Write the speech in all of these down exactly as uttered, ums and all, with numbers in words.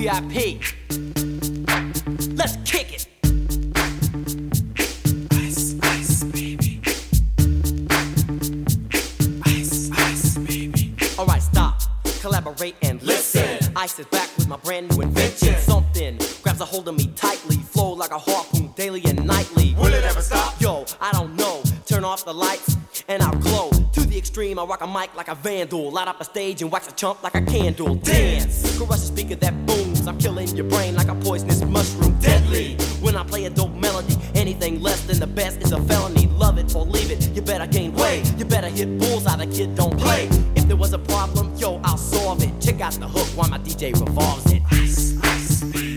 V I P. Let's kick it. Ice, ice, baby. Ice, ice, baby. Alright, stop, collaborate and listen. Ice is back with my brand new invention. Something grabs a hold of me tightly, flow like a harpoon daily and nightly. Will it ever stop? Yo, I don't know. Turn off the lights and I'll glow. To the extreme, I rock a mic like a vandal. Light up a stage and wax a chump like a candle. Dance, crush a speaker that booms. I'm killing your brain like a poisonous mushroom. Deadly, when I play a dope melody. Anything less than the best is a felony. Love it or leave it, you better gain weight. You better hit bullseye, the kid don't play. If there was a problem, yo, I'll solve it. Check out the hook while my D J revolves it. Ice, ice, baby.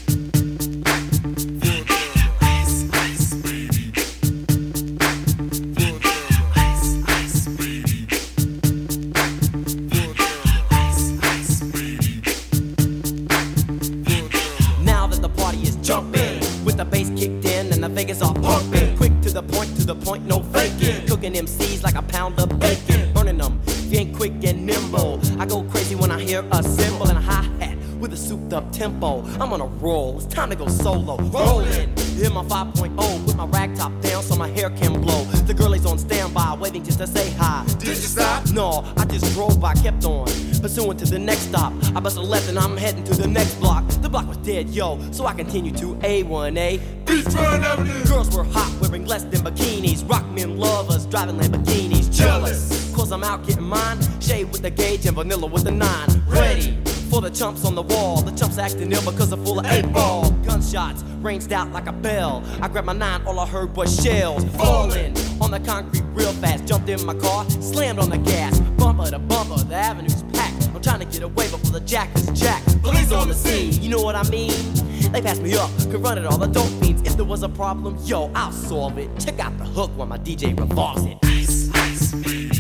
The bass kicked in and the Vegas all pumping. Quick to the point, to the point, no faking. Cooking M Cs like a pound of bacon. Burning them, if you ain't quick and nimble. I go crazy when I hear a cymbal and a hi-hat with a souped up tempo. I'm on a roll, it's time to go solo. Rolling, hit my five point oh. Put my rag top down so my hair can blow. The girl is on standby, waiting just to say hi. Did you stop? No, I just drove by, kept on pursuing to the next stop. I bust a left and I'm heading to the next block. The block was dead, yo, so I continue to A one A. Beachfront Avenue. Girls were hot, wearing less than bikinis. Rock men lovers, driving Lamborghinis. Jealous, cause I'm out getting mine. Shade with the gauge and vanilla with the nine. Ready for the chumps on the wall. The chumps acting ill because they're full of eight ball. Gunshots ranged out like a bell. I grabbed my nine, all I heard was shells falling on the concrete real fast. Jumped in my car, slammed on the gas. Bumper to bumper, the avenue's packed. I'm trying to get away before the jack is jacked. Police on the scene, you know what I mean? They passed me up, could run it all the dope fiends. If there was a problem, yo, I'll solve it. Check out the hook while my D J revolves it. Ice, ice, baby.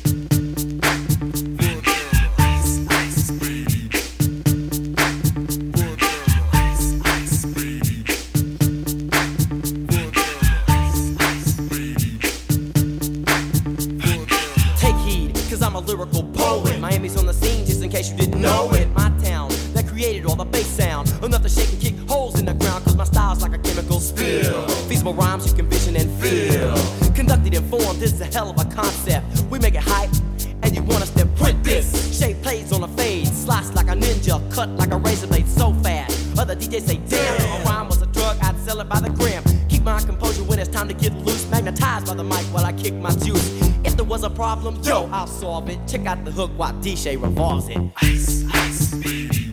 Lyrical poet. Miami's on the scene just in case you didn't know it. My town that created all the bass sound. Enough to shake and kick holes in the ground. Cause my style's like a chemical spill. Feasible rhymes you can vision and feel. Conducted in form, this is a hell of a concept. We make it hype and you want us to print this. Shape plays on a fade. Slice like a ninja, cut like a razor blade so fast. Other D Js say damn, if a rhyme was a drug I'd sell it by the gram. Keep my composure when it's time to get loose. Magnetized by the mic while I kick my juice. If there was a problem, yo, I'll solve it. Check out the hook while D J revolves it. Ice, ice, baby.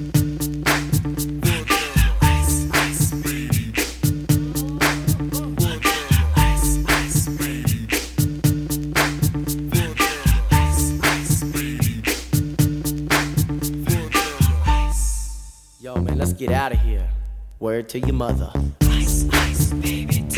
Ice, ice, baby. Ice, ice, baby. Ice, ice, baby. Yo, man, let's get out of here. Word to your mother. Ice, ice, baby.